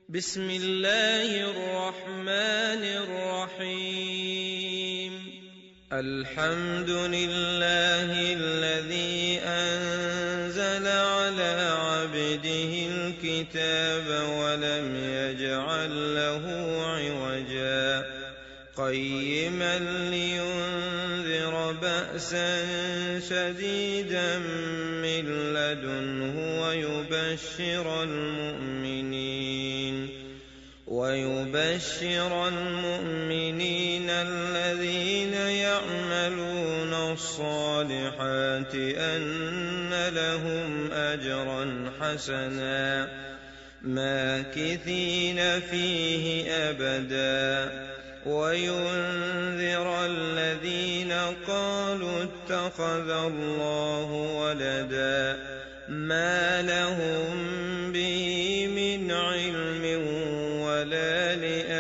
بسم الله الرحمن الرحيم. الحمد لله الذي أنزل على عبده الكتاب ولم يجعل له عوجا قيما لينذر بأسا شديدا من لدنه ويبشر المؤمنين الذين يعملون الصالحات أن لهم أجرا حسنا ماكثين فيه أبدا وينذر الذين قالوا اتخذ الله ولدا ما لهم به من علم ولا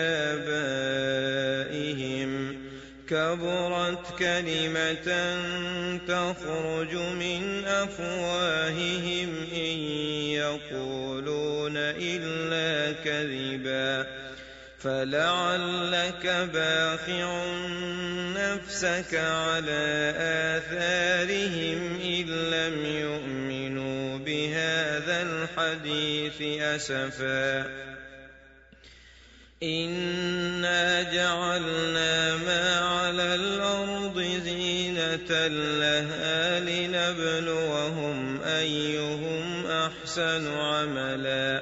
لآبائهم كبرت كلمة تخرج من أفواههم إن يقولون إلا كذبا فلعلك باخع نفسك على آثارهم إن لم يؤمنوا بهذا الحديث أسفا إنا جعلنا ما على الأرض زينة لها لنبلوهم أيهم أحسن عملا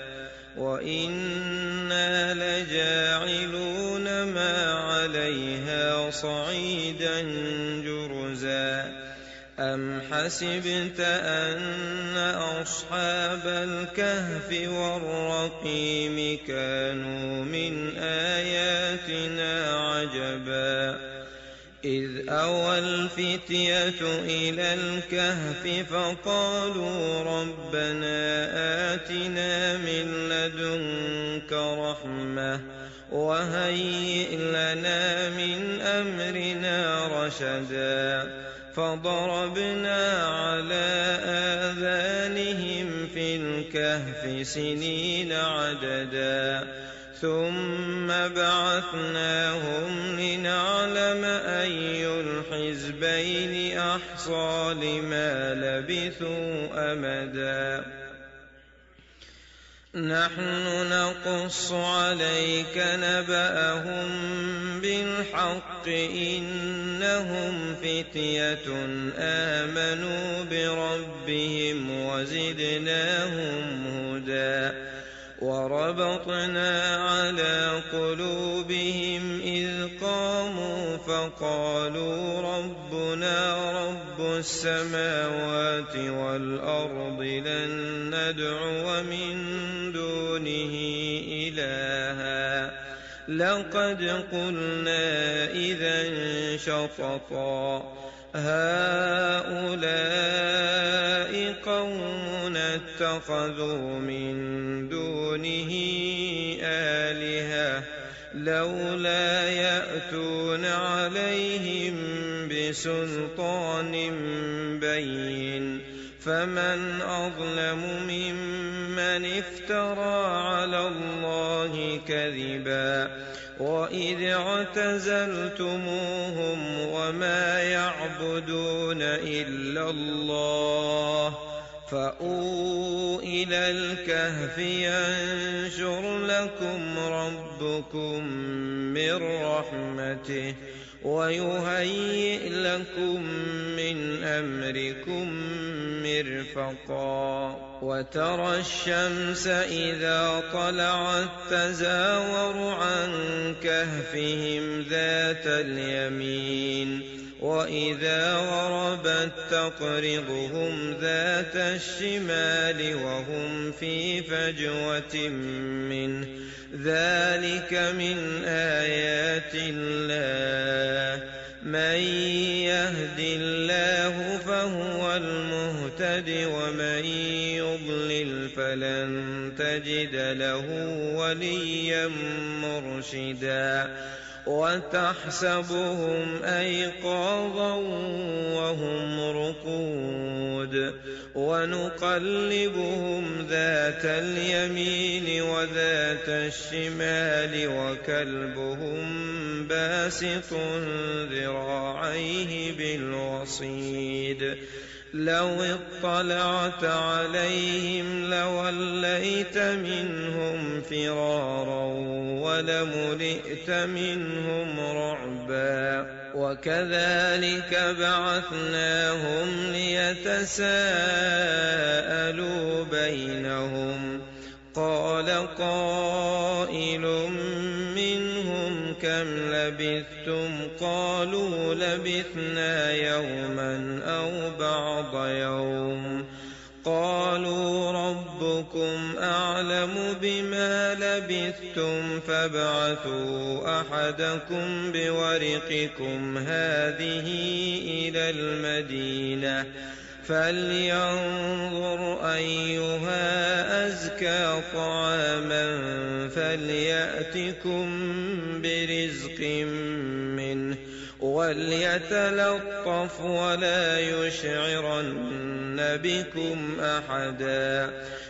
وإنا لجاعلون ما عليها صعيدا جرزا أم حسبت أن أصحاب الكهف والرقيم كانوا من آياتنا عجبا إذ أوى الفتية إلى الكهف فقالوا ربنا آتنا من لدنك رحمة وهيئ لنا من أمرنا رشدا فضربنا على آذانهم في الكهف سنين عددا ثم بعثناهم لنعلم أي الحزبين أحصى لما لبثوا أمدا نحن نقص عليك نبأهم بالحق إنهم فتية آمنوا بربهم وزدناهم هدى وربطنا على قلوبهم إذ قاموا فقالوا ربنا رب السماوات والأرض لن ندعو من دونه إلها لقد قلنا إذا شططا هؤلاء قوم اتخذوا من دونه آلهة لولا يأتون عليهم بسلطان بين فمن أظلم ممن افترى على الله كذبا وإذ اعتزلتموهم وما يعبدون إلا الله فأووا إلى الكهف ينشر لكم ربكم من رحمته ويهيئ لكم من أمركم مرفقا وترى الشمس إذا طلعت تزاور عن كهفهم ذات اليمين وإذا غربت تقرضهم ذات الشمال وهم في فجوة منه ذلك من آيات الله من يهد الله فهو المهتد ومن يضلل فلن تجد تجد له وليا مرشدا وتحسبهم أيقاظا وهم رقود ونقلبهم ذات اليمين وذات الشمال وكلبهم باسط ذراعيه بالوصيد لو اطلعت عليهم لوليت منهم فرارا ولملئت منهم رعبا وكذلك بعثناهم ليتساءلوا بينهم قال قائل منهم كم لبثتم قالوا لبثنا يوما أو بعض يوم قالوا ربكم أعلم بما لبثتم فابعثوا أحدكم بورقكم هذه إلى المدينة فلينظر أيها أزكى طعاما فليأتكم برزق منه وليتلطف ولا يشعرن بكم أحدا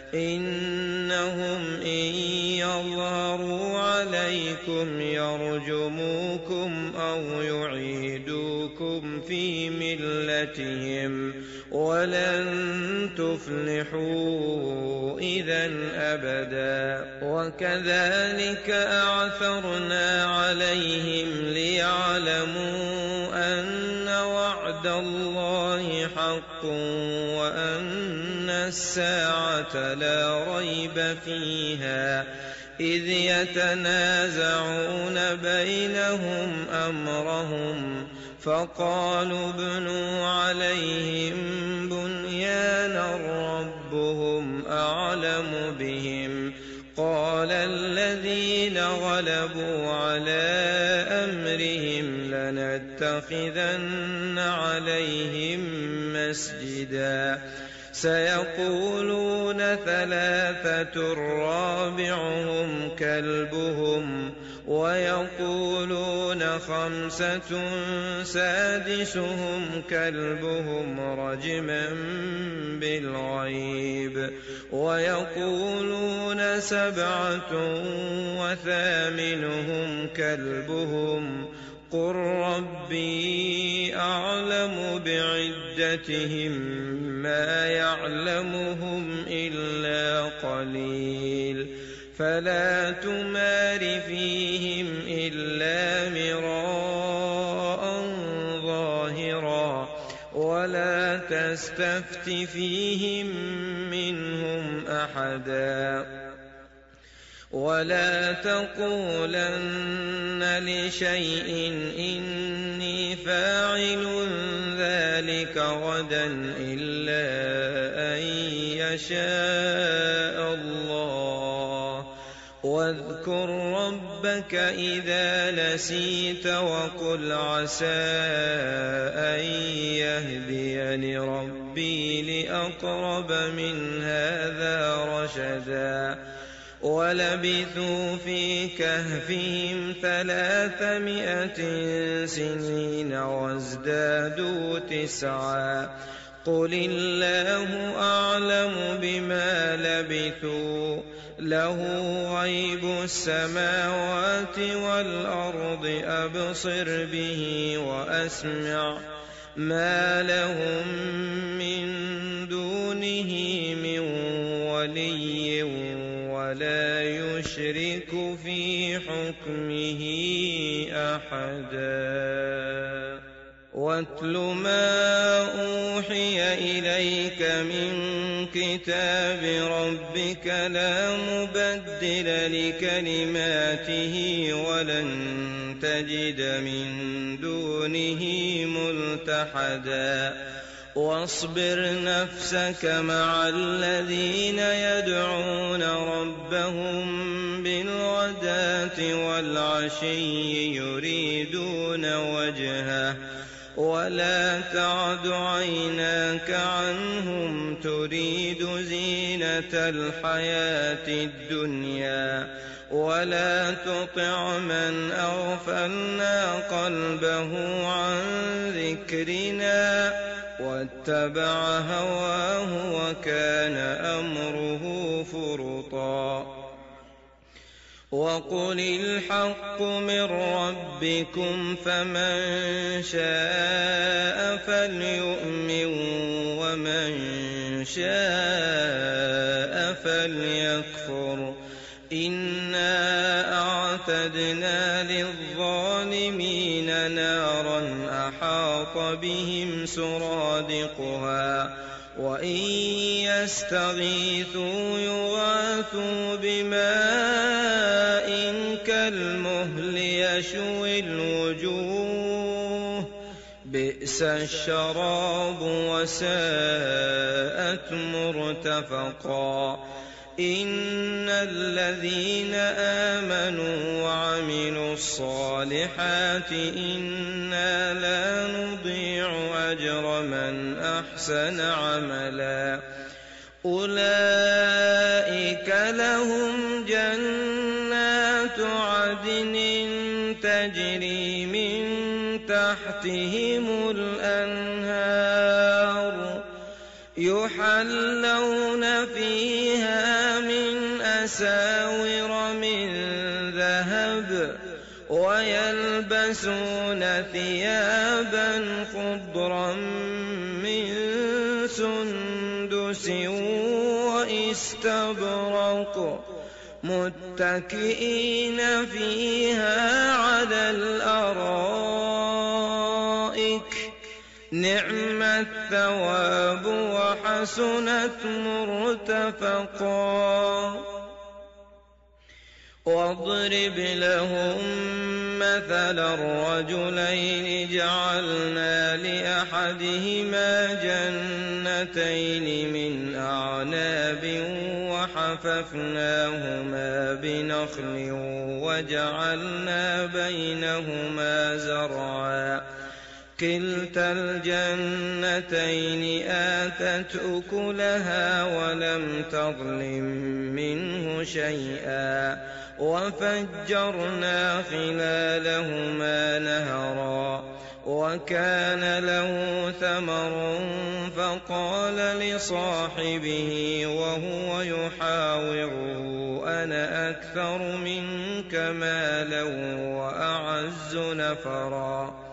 إنهم إن يظهروا عليكم يرجموكم أو يعيدوكم في ملتهم ولن تفلحوا إذا أبدا وكذلك أعثرنا عليهم ليعلموا أن وعد الله حق وأن الساعة لا ريب فيها إذ يتنازعون بينهم أمرهم فقالوا ابنوا عليهم بنيانا ربهم أعلم بهم قال الذين غلبوا على أمرهم لنتخذن عليهم مسجدا سيقولون ثلاثة رابعهم كلبهم ويقولون خمسة سادسهم كلبهم رجما بالغيب ويقولون سبعة وثامنهم كلبهم قل ربي أعلم بعدتهم ما يعلمهم إلا قليل فلا تمار فيهم إلا مراء ظاهرا ولا تستفت فيهم منهم أحدا ولا تقولن لشيء إني فاعل ذلك غدا إلا أن يشاء الله واذكر ربك إذا نسيت وقل عسى أن يهديني ربي لأقرب من هذا رشدا ولبثوا في كهفهم 300 سنين وازدادوا 9 قل الله أعلم بما لبثوا له غيب السماوات والأرض أبصر به وأسمع ما لهم من دونه من ولي ولا يشرك في حكمه أحدا واتل ما أوحي إليك من كتاب ربك لا مبدل لكلماته ولن تجد من دونه ملتحدا واصبر نفسك مع الذين يدعون ربهم بالغداة والعشي يريدون وجهه ولا تعد عيناك عنهم تريد زينة الحياة الدنيا ولا تطع من أغفلنا قلبه عن ذكرنا واتبع هواه وكان أمره فرطا وقل الحق من ربكم فمن شاء فليؤمن ومن شاء فليكفر إنا أعتدنا للظالمين نارا أحاط بهم سرادقها وإن يستغيثوا يغاثوا بماء كالمهل يشوي الوجوه بئس الشراب وساءت مرتفقا إن الذين آمنوا وعملوا الصالحات إنا لا نضيع أجر من أحسن عملا أولئك لهم جنات عدن تجري من تحتهم الأنهار يحلون فيها من أساور من ذهب ويلبسون ثيابا خضرا من سندس واستبرق متكئين فيها على الأرائك نعم الثواب وحسنت مرتفقا واضرب لهم مثلا الرجلين جعلنا لأحدهما جنتين من أعناب وحففناهما بنخل وجعلنا بينهما زرعا كلتا الجنتين آتت أكلها ولم تظلم منه شيئا وفجرنا خلالهما نهرا وكان له ثمر فقال لصاحبه وهو يحاوره أنا أكثر منك مالا وأعز نفرا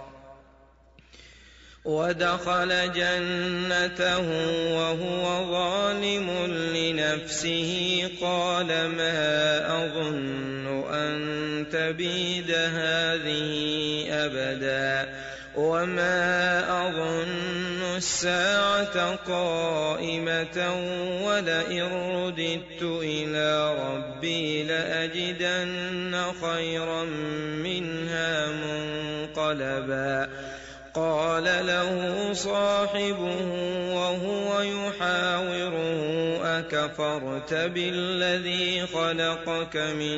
ودخل جنته وهو ظالم لنفسه قال ما أظن أن تبيد هذه أبدا وما أظن الساعة قائمة ولئن رددت إلى ربي لأجدن خيرا منها منقلبا قال له صاحبه وهو يحاوره أكفرت بالذي خلقك من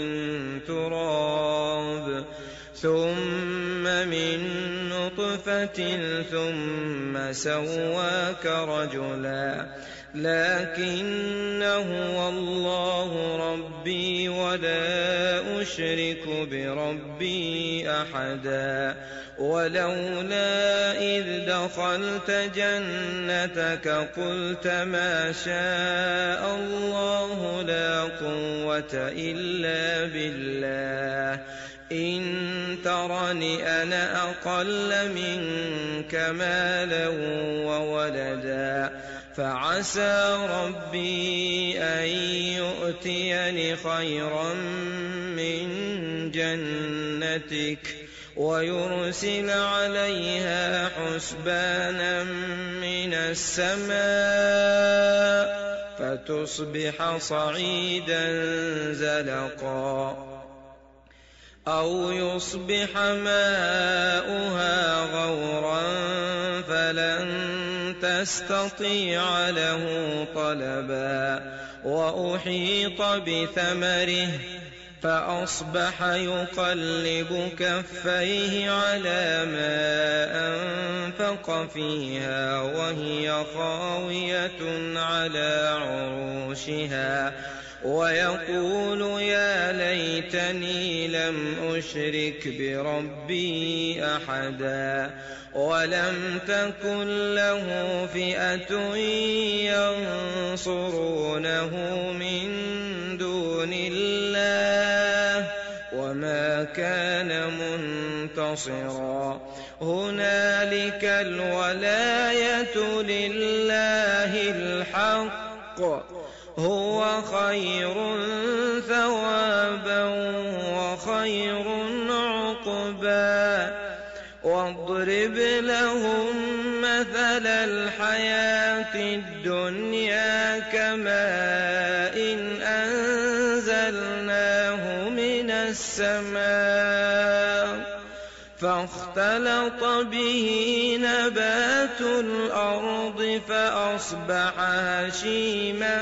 تراب ثم من نطفة ثم سواك رجلا لكن هو الله ربي ولا أشرك بربي أحدا ولولا إذ دخلت جنتك قلت ما شاء الله لا قوة إلا بالله إن ترني أنا أقل منك مالا وولدا فعسى ربي أن يؤتيني خيرا من جنتك ويرسل عليها حسبانا من السماء فتصبح صعيدا زلقا أو يصبح ماؤها غورا فلن تستطيع له طلبا وأحيط بثمره فأصبح يقلب كفيه على ما أنفق فيها وهي خاوية على عروشها ويقول يا ليتني لم أشرك بربي أحدا ولم تكن له فئة ينصرونه من دون الله وما كان منتصرا هنالك الولاية لله الحق هو خير ثوابا وخير عقبا واضرب لهم مثل الحياة الدنيا كماء أنزلناه من السماء فاختلط به نبات الأرض فأصبح هشيما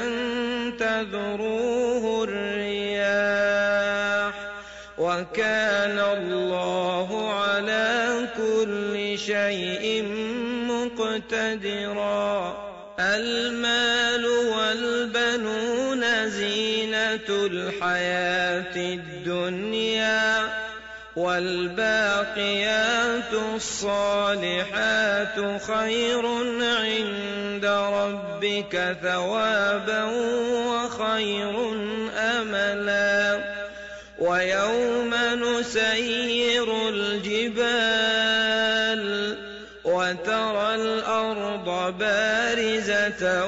تذروه الرياح وكان الله على كل شيء مقتدرا المال والبنون زينة الحياة الدنيا والباقيات الصالحات خير عند ربك ثوابا وخير أملا ويوم نسير الجبال وترى الأرض بارزة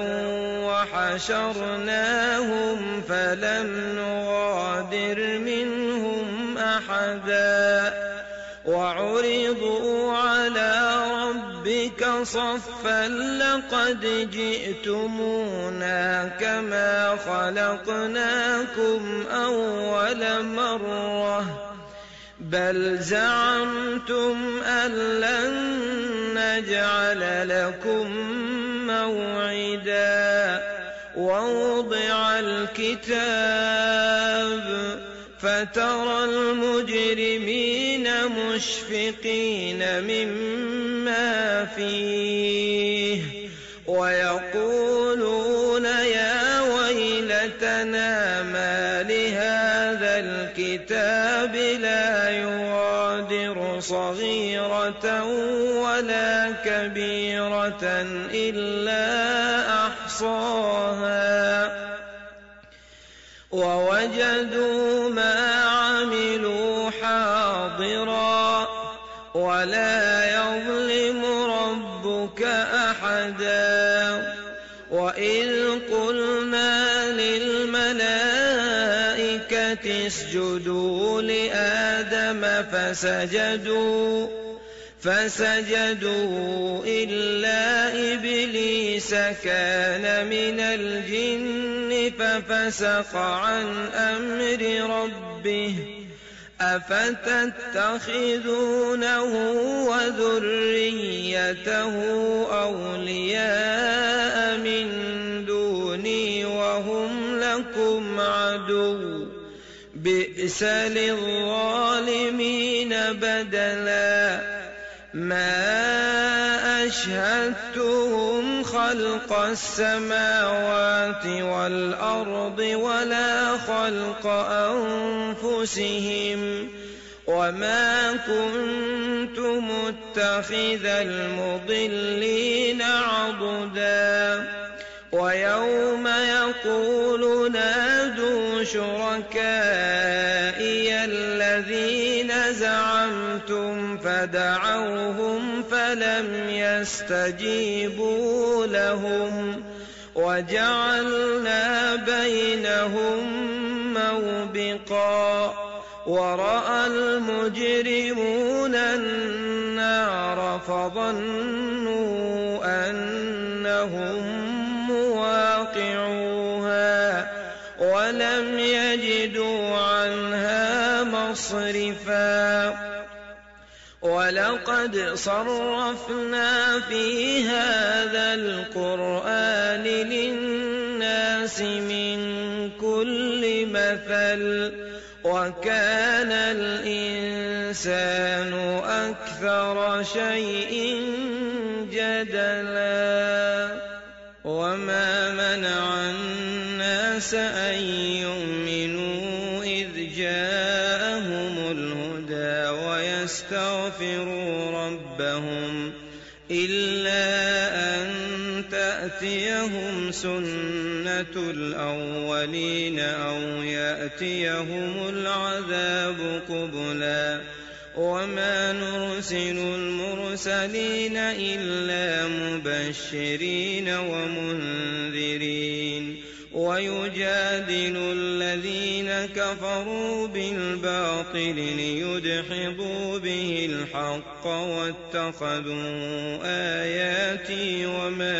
وحشرناهم فلم نغادر منهم أحدا وعرضوا على ربك صفا لقد جئتمونا كما خلقناكم أول مرة بل زعمتم أن لن نجعل لكم موعدا ووضع الكتاب فترى المجرمين مشفقين مما فيه ويقولون يا ويلتنا ما لهذا الكتاب لا يغادر صغيرة ولا كبيرة إلا أحصاها ووجدوا ما عملوا حاضرا ولا يظلم ربك أحدا وإذ قلنا للملائكة اسجدوا لآدم فسجدوا إلا إبليس كان من الجن ففسق عن أمر ربه أفتتخذونه وذريته أولياء من دوني وهم لكم عدو بئس للظالمين بدلا ما أشهدتهم خلق السماوات والأرض ولا خلق أنفسهم وما كنت متخذ المضلين عضدا ويوم يقول نادوا شركائي الذين زعمتم فدعوهم فلم يستجيبوا لهم وجعلنا بينهم موبقا ورأى المجرمون النار فظنوا أنهم مواقعوها ولم يجدوا عنها مصرفا ولقد صرفنا في هذا القرآن للناس من كل مثل وكان الإنسان أكثر شيء جدلا وما منع الناس أن يؤمنوا إذ جاءهم الهدى ويستغفروا ربهم إلا أن تأتيهم سنة الأولين أو يأتيهم العذاب قبلا وما نرسل المرسلين إلا مبشرين ومنذرين ويجادل الذين كفروا بالباطل ليدحضوا به الحق واتخذوا آياتي وما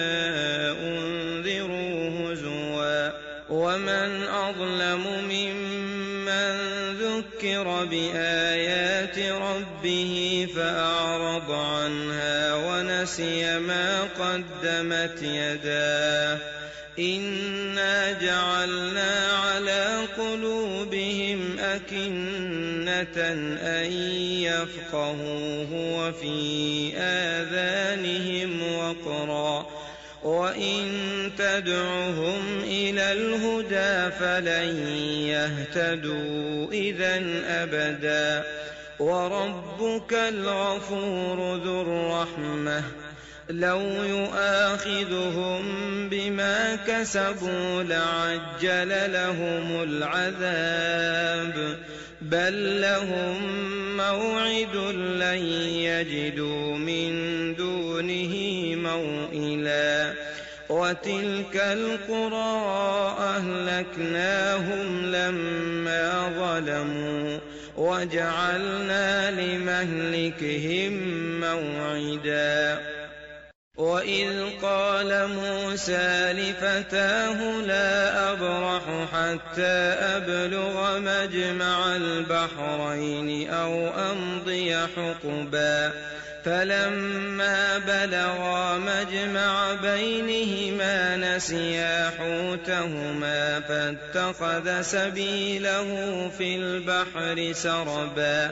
أنذروا هزوا ومن أظلم ممن ذكر بآيات ربه فأعرض عنها ونسي ما قدمت يداه إنا جعلنا على قلوبهم أكنة أن يفقهوه وفي آذانهم وقرا وإن تدعهم إلى الهدى فلن يهتدوا إذن أبدا وربك الغفور ذو الرحمة لو يؤاخذهم بما كسبوا لعجل لهم العذاب بل لهم موعد لن يجدوا من دونه موئلا وتلك القرى أهلكناهم لما ظلموا وجعلنا لمهلكهم موعدا وإذ قال موسى لفتاه لا أبرح حتى أبلغ مجمع البحرين أو أمضي حقبا فلما بلغا مجمع بينهما نسيا حوتهما فاتخذ سبيله في البحر سربا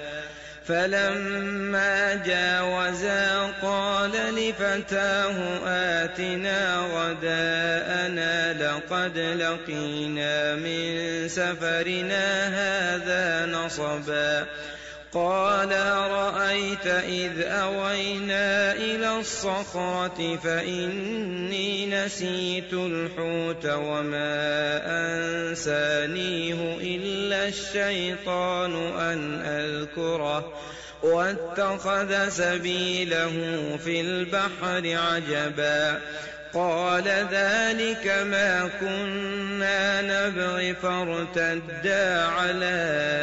فلما جاوزا قال لفتاه آتنا غداءنا لقد لقينا من سفرنا هذا نصبا قال رأيت إذ أوينا إلى الصخرة فإني نسيت الحوت وما أنسانيه إلا الشيطان أن أذكره واتخذ سبيله في البحر عجبا قال ذلك ما كنا نبغي فارتدا على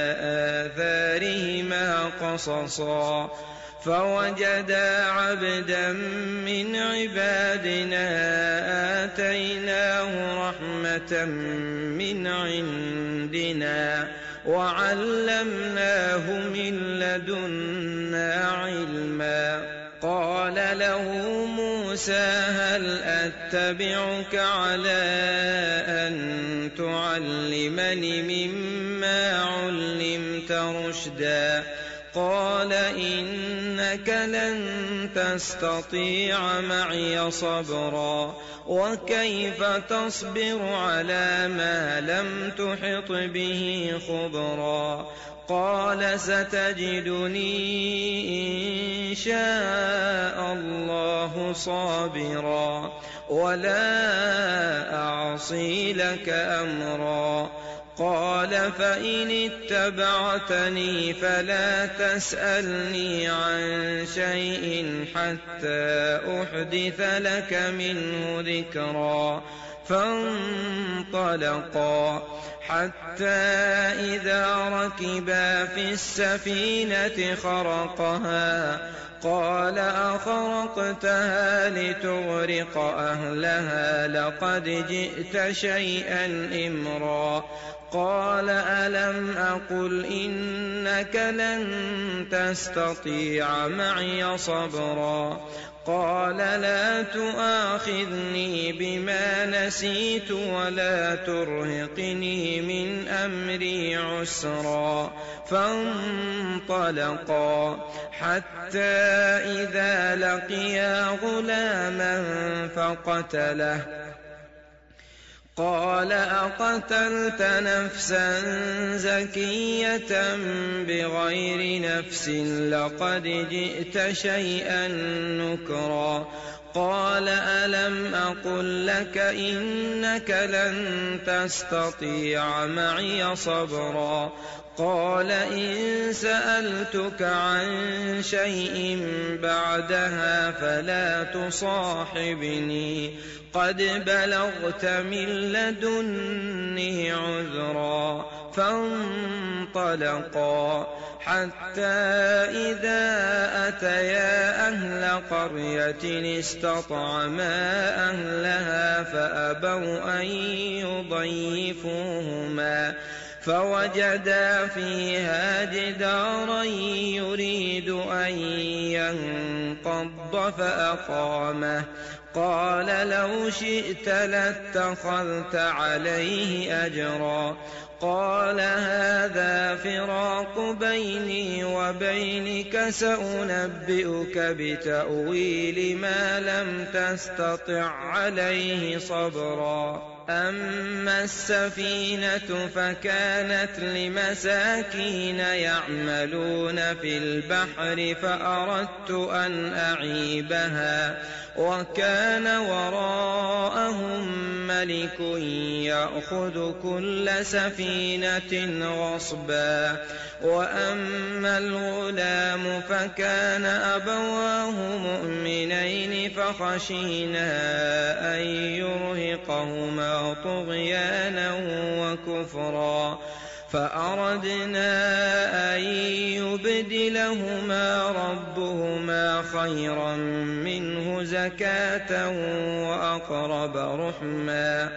آثارهما قصصا فوجدا عبدا من عبادنا آتيناه رحمة من عندنا وعلمناه من لدنا علما قال له موسى هل أتبعك على أن تعلمني مما علمت رشدا قال إنك لن تستطيع معي صبرا وكيف تصبر على ما لم تحط به خبرا قال ستجدني إن شاء الله صابرا ولا أعصي لك أمرا قال فإن اتبعتني فلا تسألني عن شيء حتى أحدث لك منه ذكرا فانطلقا حتى إذا ركبا في السفينة خرقها قال أخرقتها لتغرق أهلها لقد جئت شيئا إمرا قال ألم أقل إنك لن تستطيع معي صبرا قال لا تؤاخذني بما نسيت ولا ترهقني من أمري عسرا فانطلقا حتى إذا لقيا غلاما فقتله قال أقتلت نفسا زكية بغير نفس لقد جئت شيئا نكرا قال ألم أقل لك إنك لن تستطيع معي صبرا قال إن سألتك عن شيء بعدها فلا تصاحبني قد بلغت من لدني عذرا فانطلقا حتى إذا أتيا أهل قرية استطعما أهلها فأبوا أن يضيفوهما فوجدا فيها جدارا يريد أن ينقض فأقامه قال لو شئت لاتخذت عليه أجرا قال هذا فراق بيني وبينك سأنبئك بتأويل ما لم تستطع عليه صبرا أما السفينة فكانت لمساكين يعملون في البحر فأردت أن أعيبها وكان وراءهم ملك يأخذ كل سفينة غصبا وأما الغلام فكان أبواه مؤمنين فخشينا أن يرهقهما طغيانا وكفرا فأردنا أن يبدلهما ربهما خيرا منه زكاة وأقرب رحما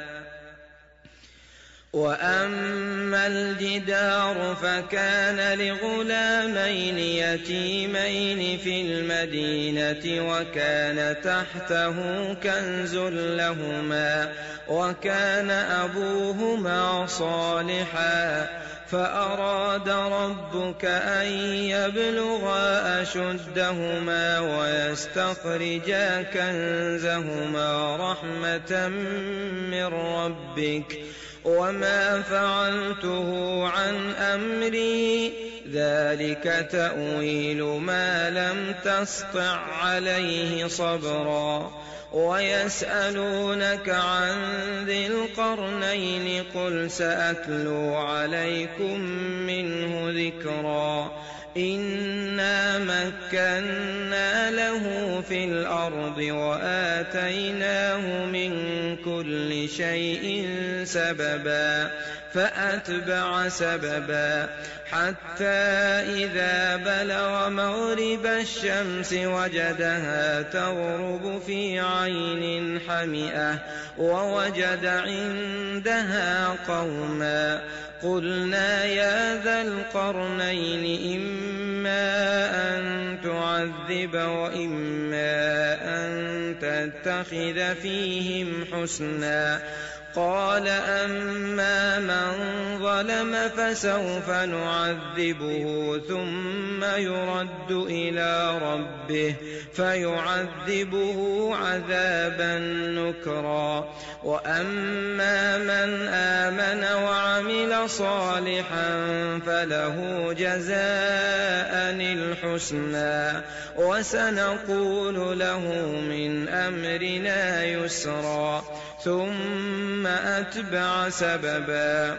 وأما الجدار فكان لغلامين يتيمين في المدينة وكان تحته كنز لهما وكان أبوهما صالحا فأراد ربك أن يبلغا أشدهما ويستخرجا كنزهما رحمة من ربك وما فعلته عن أمري ذلك تأويل ما لم تسطع عليه صبرا ويسألونك عن ذي القرنين قل سأتلو عليكم منه ذكرا إنا مكنا له في الأرض وآتيناه من كل شيء سببا فأتبع سببا حتى إذا بلغ مغرب الشمس وجدها تغرب في عين حمئة ووجد عندها قوما قلنا يا ذا القرنين إما أن تعذب وإما أن تتخذ فيهم حسنا قال أما من ظلم فسوف نعذبه ثم يرد إلى ربه فيعذبه عذابا نكرا وأما من آمن وعمل صالحا فله جزاء الحسنى وسنقول له من أمرنا يسرا ثم أتبع سببا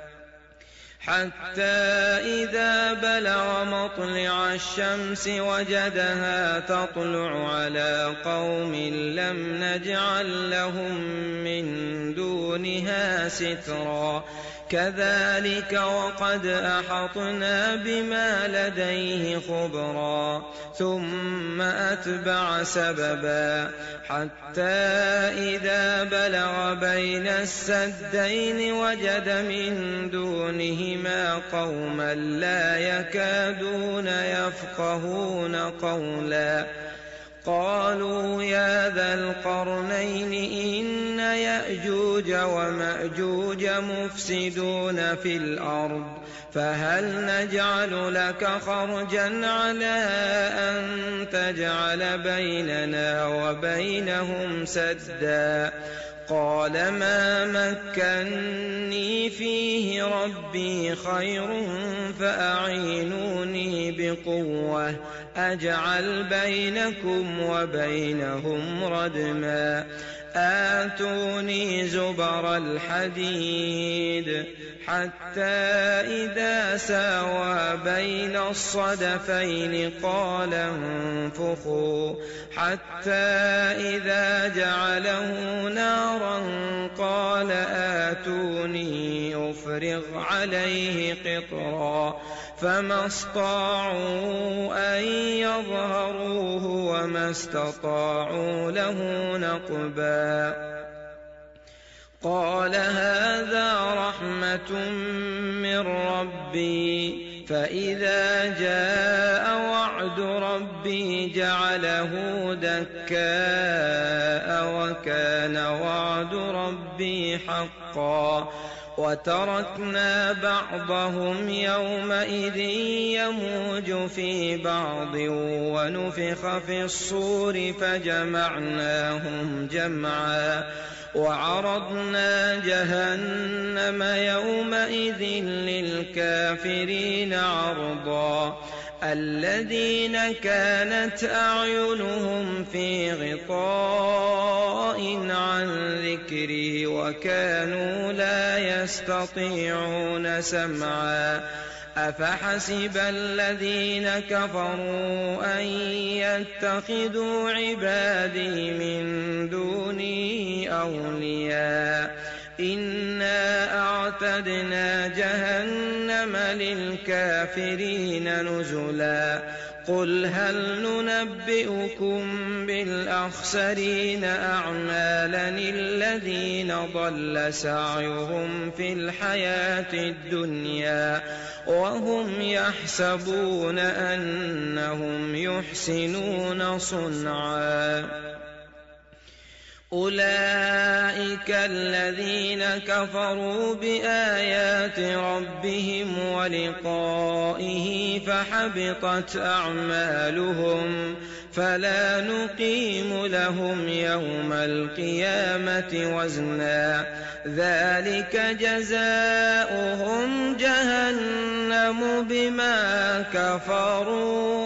حتى إذا بلغ مطلع الشمس وجدها تطلع على قوم لم نجعل لهم من دونها سترا كذلك وقد أحطنا بما لديه خبرا ثم أتبع سببا حتى إذا بلغ بين السدين وجد من دونهما قوما لا يكادون يفقهون قولا قالوا يا ذا القرنين إن يأجوج ومأجوج مفسدون في الأرض فهل نجعل لك خرجا على أن تجعل بيننا وبينهم سدا قال ما مكني فيه ربي خير فأعينوني بقوة أجعل بينكم وبينهم ردما آتوني زبر الحديد حتى إذا ساوى بين الصدفين قال انفخوا حتى إذا جعله نارا قال آتوني أفرغ عليه قطرا فما استطاعوا أن يظهروه وما استطاعوا له نقبا قال هذا رحمة من ربي فإذا جاء وعد ربي جعله دكاء وكان وعد ربي حقا وتركنا بعضهم يومئذ يموج في بعض ونفخ في الصور فجمعناهم جمعا وعرضنا جهنم يومئذ للكافرين عرضا الذين كانت أعينهم في غطاء عن ذكري وكانوا لا يستطيعون سمعا أفحسب الذين كفروا أن يتخذوا عبادي من دوني أولياء إنا أعتدنا جهنم للكافرين نزلا قل هل ننبئكم بالأخسرين أعمالا الذين ضل سعيهم في الحياة الدنيا وهم يحسبون أنهم يحسنون صنعا أولئك الذين كفروا بآيات ربهم ولقائه فحبطت أعمالهم فلا نقيم لهم يوم القيامة وزنا ذلك جزاؤهم جهنم بما كفروا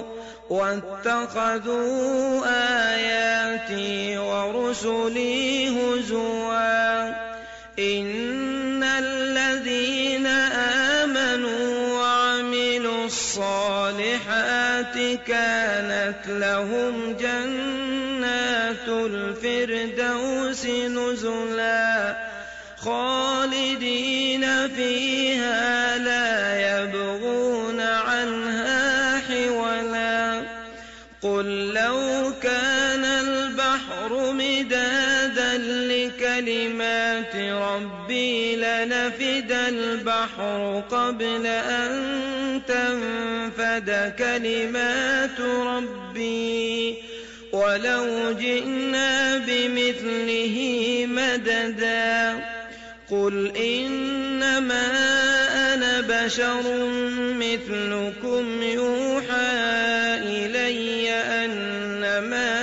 واتخذوا آياتي ورسلي هزوا إن الذين آمنوا وعملوا الصالحات كانت لهم جنات الفردوس نزلا خالدين فيها لا يبغون عنها حولا قل لو كان البحر مدادا لكلمات ربي لنفد البحر قبل أن تنفد كلمات ربي ولو جئنا بمثله مددا قل إنما أنا بشر مثلكم يوحى إلي أنما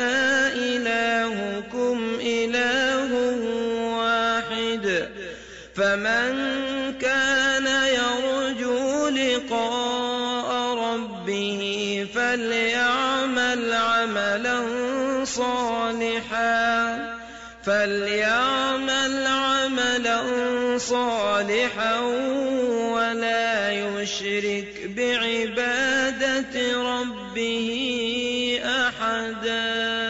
إلهكم إله واحد فمن كان يرجو لقاء ربه فليعمل عملا صالحا ولا يشرك بعبادة ربه أحدا.